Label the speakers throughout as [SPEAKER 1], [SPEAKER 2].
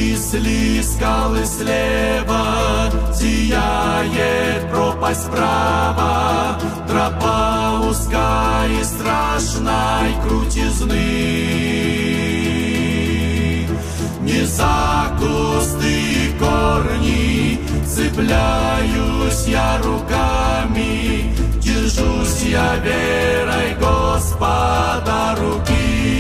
[SPEAKER 1] Близли скалы слева, зияет пропасть справа, тропа узкая и страшной крутизны. Не за кусты и корни цепляюсь я руками, держусь я верой Господа руки.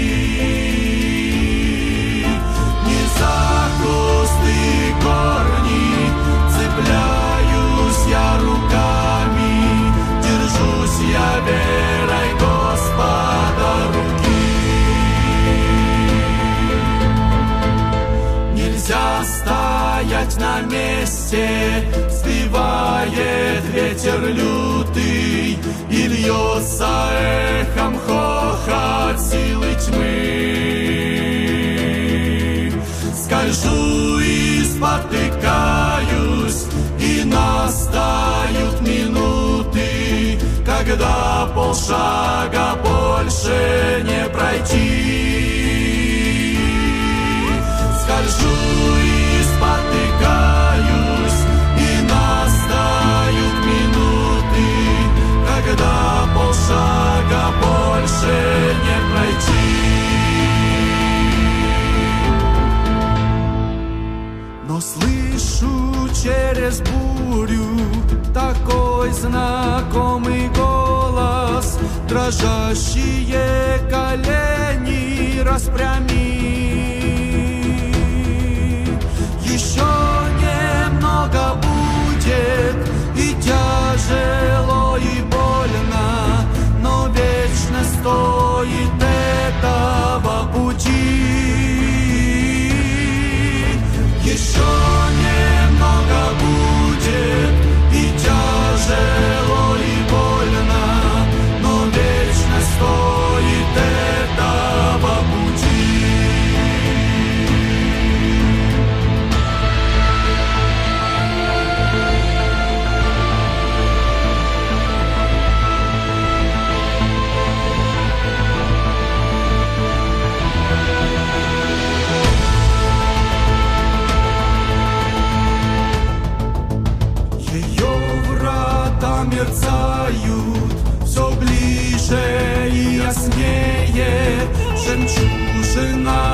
[SPEAKER 1] За кусты и корни цепляюсь я руками, держусь я верой Господа руки. Нельзя стоять на месте, сбивает ветер лютый, и льется эхом хохот силы тьмы. Скольжу и спотыкаюсь, и настают минуты, когда полшага больше не пройти. Скольжу и спотыкаюсь, и настают минуты, когда полшага больше не пройти. Но слышу через бурю такой знакомый голос, дрожащие колени распрями. Еще немного будет, и тяжело, и больно, но вечно стоит этого пути. Еще немного будет, и тяжело, и больно, но вечно стоит этого пути. Мерцают все ближе и яснее, жемчужина